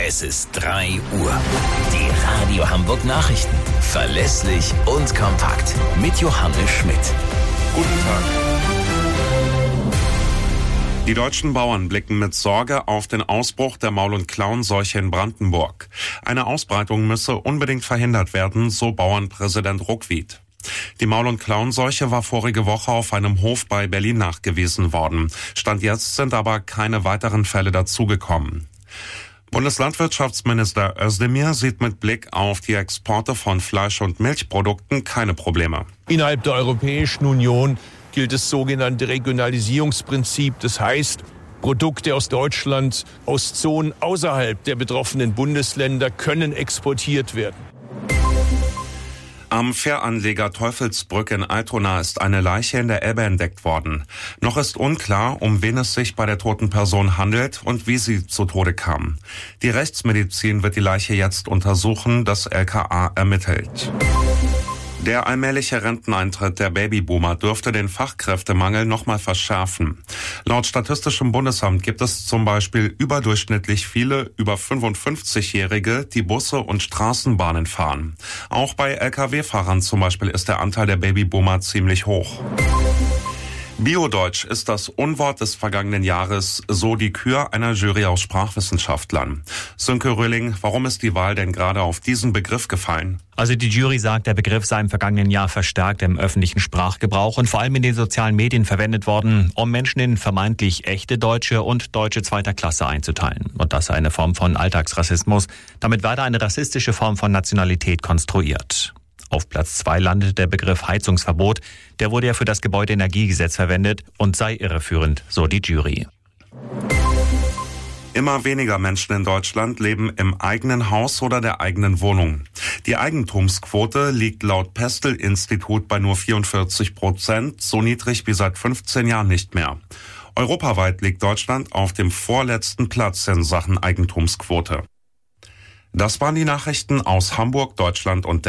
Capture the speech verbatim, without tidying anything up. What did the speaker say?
Es ist drei Uhr. Die Radio Hamburg Nachrichten. Verlässlich und kompakt. Mit Johannes Schmidt. Guten Tag. Die deutschen Bauern blicken mit Sorge auf den Ausbruch der Maul- und Klauenseuche in Brandenburg. Eine Ausbreitung müsse unbedingt verhindert werden, so Bauernpräsident Ruckwied. Die Maul- und Klauenseuche war vorige Woche auf einem Hof bei Berlin nachgewiesen worden. Stand jetzt sind aber keine weiteren Fälle dazugekommen. Bundeslandwirtschaftsminister Özdemir sieht mit Blick auf die Exporte von Fleisch- und Milchprodukten keine Probleme. Innerhalb der Europäischen Union gilt das sogenannte Regionalisierungsprinzip. Das heißt, Produkte aus Deutschland, aus Zonen außerhalb der betroffenen Bundesländer können exportiert werden. Am Fähranleger Teufelsbrück in Altona ist eine Leiche in der Elbe entdeckt worden. Noch ist unklar, um wen es sich bei der toten Person handelt und wie sie zu Tode kam. Die Rechtsmedizin wird die Leiche jetzt untersuchen, das L K A ermittelt. Der allmähliche Renteneintritt der Babyboomer dürfte den Fachkräftemangel nochmal verschärfen. Laut Statistischem Bundesamt gibt es zum Beispiel überdurchschnittlich viele über fünfundfünfzigjährige, die Busse und Straßenbahnen fahren. Auch bei L K W-Fahrern zum Beispiel ist der Anteil der Babyboomer ziemlich hoch. Biodeutsch ist das Unwort des vergangenen Jahres, so die Kür einer Jury aus Sprachwissenschaftlern. Sönke Röhling, warum ist die Wahl denn gerade auf diesen Begriff gefallen? Also die Jury sagt, der Begriff sei im vergangenen Jahr verstärkt im öffentlichen Sprachgebrauch und vor allem in den sozialen Medien verwendet worden, um Menschen in vermeintlich echte Deutsche und Deutsche zweiter Klasse einzuteilen. Und das sei eine Form von Alltagsrassismus. Damit werde eine rassistische Form von Nationalität konstruiert. Auf Platz zwei landet der Begriff Heizungsverbot. Der wurde ja für das Gebäudeenergiegesetz verwendet und sei irreführend, so die Jury. Immer weniger Menschen in Deutschland leben im eigenen Haus oder der eigenen Wohnung. Die Eigentumsquote liegt laut Pestel-Institut bei nur vierundvierzig Prozent, so niedrig wie seit fünfzehn Jahren nicht mehr. Europaweit liegt Deutschland auf dem vorletzten Platz in Sachen Eigentumsquote. Das waren die Nachrichten aus Hamburg, Deutschland und